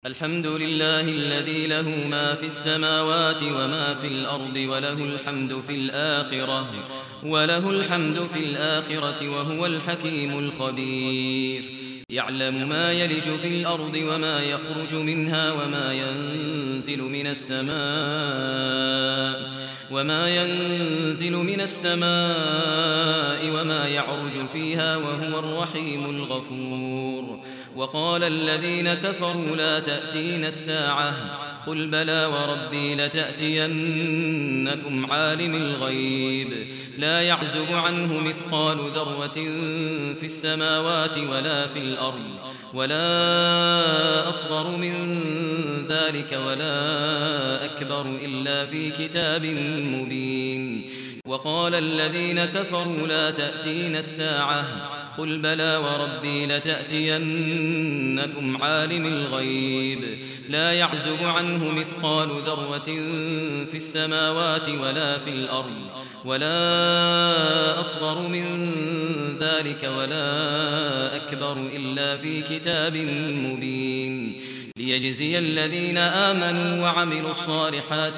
الحمد لله الذي له ما في السماوات وما في الأرض وله الحمد في الآخرة وهو الحكيم الخبير. يعلم ما يلج في الأرض وما يخرج منها وما ينزل من السماء وما يعرج فيها وهو الرحيم الغفور. وقال الذين كفروا لا تأتينا الساعة قل بلى وربي لتأتينكم عالم الغيب لا يعزب عنه مثقال ذرة في السماوات ولا في الأرض ولا أصغر من ذلك ولا أكبر إلا في كتاب مبين. وقال الذين كفروا لا تأتينا الساعة قل بلى وربي لتأتينكم عالم الغيب لا يعزب عنه مثقال ذرة في السماوات ولا في الأرض ولا أصغر من ذلك ولا أكبر إلا في كتاب مبين. ليجزي الذين آمنوا وعملوا الصالحات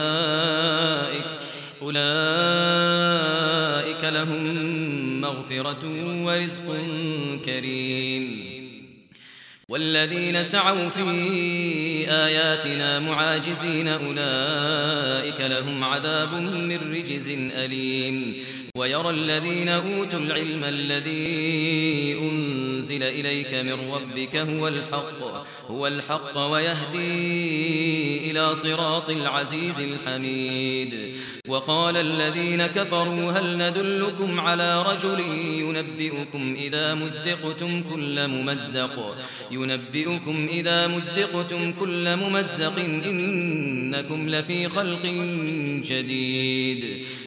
أولئك لهم مغفرة ورزق كريم. والذين سعوا في آياتنا معاجزين أولئك لهم عذاب من رجز أليم. ويرى الذين أوتوا العلم الذي أنزل إليك من ربك هو الحق ويهدي إلى صراط العزيز الحميد. وقال الذين كفروا هل ندلكم على رجل ينبئكم إذا مزقتم كل ممزق إنكم لفي خلق جديد.